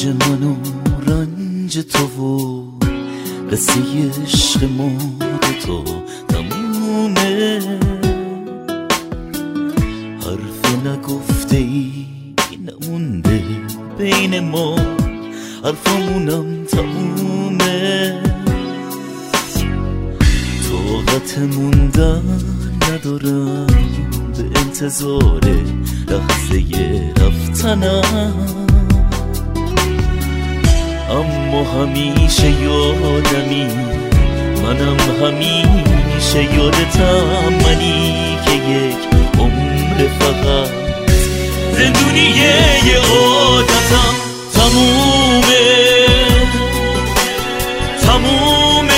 من و رنج تو و قصه عشق ما تو تمومه. حرف نگفته ای نمونده بین ما، حرفامونم تمومه. طاقت موندن ندارم به انتظار لحظه رفتنم، اما همیشه یادمی، منم همیشه یادتم، منی که یک عمر فقط زندونی یه عادتم. تمومه تمومه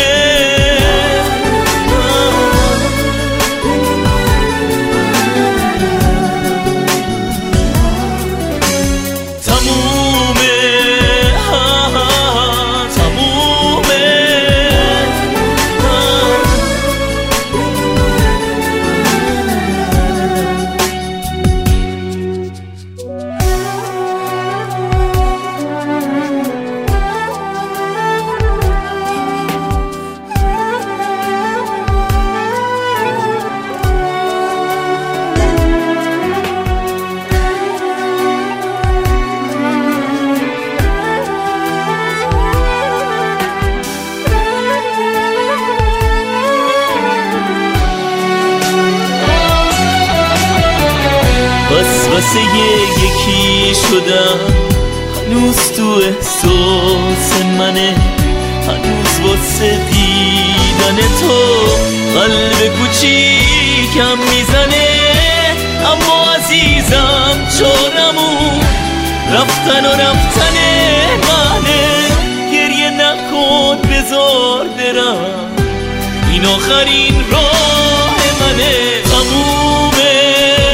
واسه یکی شدم، هنوز تو احساس منه، هنوز واسه دیدن تو قلب کوچیکم میزنه. اما عزیزم چارمون رفتن و رفتنه منه، گریه نکن بذار برم، این آخرین راه منه. تمومه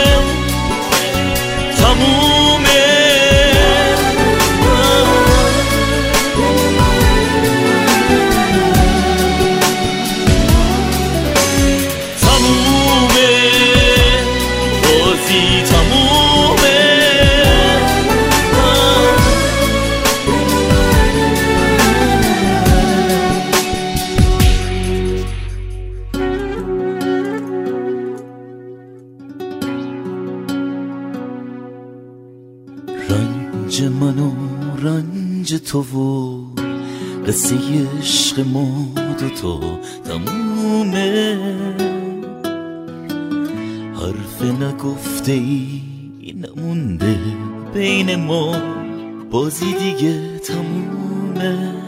تمومه تمومه بازی تمومه. رنج من و رنج تو و قصه عشق ما دوتا تمومه. حرف نگفته ای نمونده بین ما، بازی دیگه تمومه.